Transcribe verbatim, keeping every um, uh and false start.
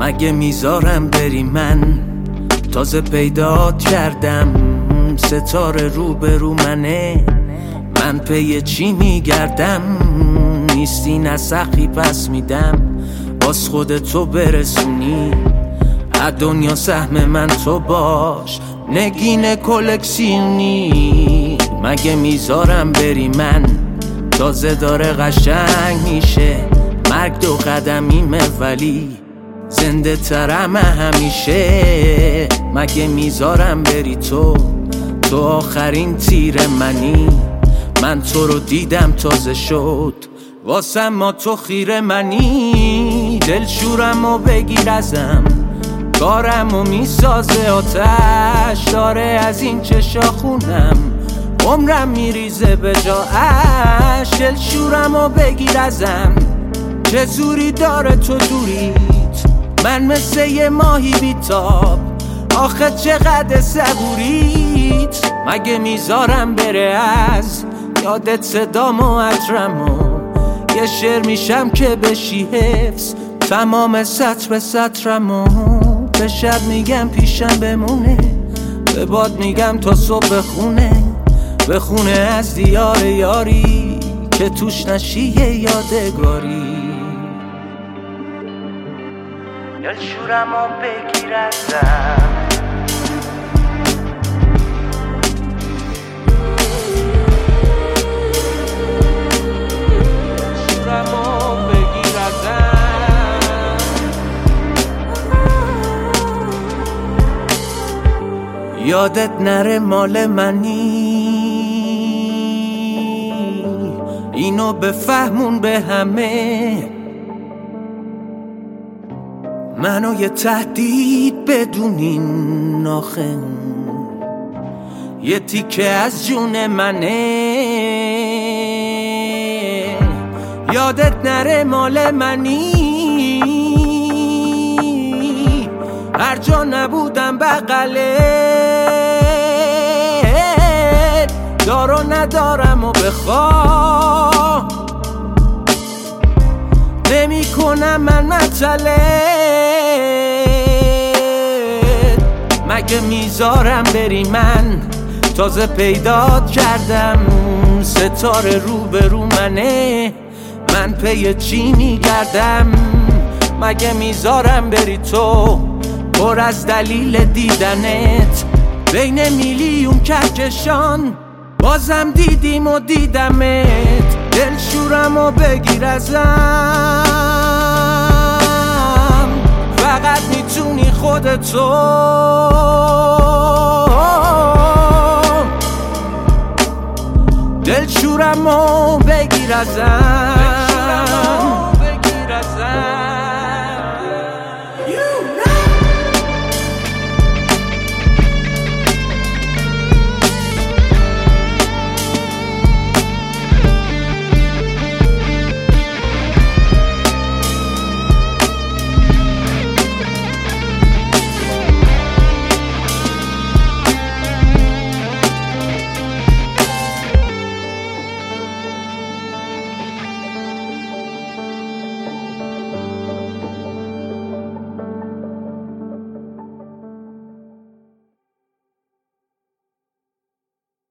مگه میذارم بری؟ من تازه پیدات کردم، ستاره رو به رو منه، من پی چی میگردم؟ نیستی نسخی پس میدم، باز خودتو برسونی از دنیا سهم من تو باش، نگین کلکسیونی. مگه میذارم بری؟ من تازه داره قشنگ میشه، مرگ دو قدمیمه ولی زنده ترم همیشه. مگه میذارم بری؟ تو تو آخرین تیر منی، من تو رو دیدم تازه شد واسم ما تو خیره منی. دلشورم و بگیر ازم، کارم و میسازه آتش داره از این چشا خونم، عمرم میریزه به جا اش. دلشورم و بگیر ازم، چه زوری داره تو دوریت، من مثل یه ماهی بیتاب، آخه چقدر صبوریت. مگه میذارم بره از یادت صدام و عطرمو، یه شعر میشم که بشی حفظ تمام سطر سطرمو. به شب میگم پیشم بمونه، به باد میگم تا صبح بخونه، بخونه از دیار یاری که توش نشی یادگاری. دلشورم و بگیر ازم، دلشورم و بگیر ازم، یادت نره مال منی، اینو بفهمون به همه، منو یه تهدید بدونین آخه، یه تیکه از جون منه. یادت نره مال منی، هر جا نبودم بغلت، دارو ندارم و بخواه نمی کنم من مطلت. مگه میذارم بری؟ من تازه پیدات کردم، ستاره رو به رو منه، من پی چی میگردم؟ مگه میذارم بری؟ تو پر از دلیل دیدنت، بین میلیون کهکشان بازم دیدیم و دیدمت. دلشورم و بگیر ازم، فقط میتونی خودتو، دلشورم و بگیر ازم، دلشورم و بگیر ازم.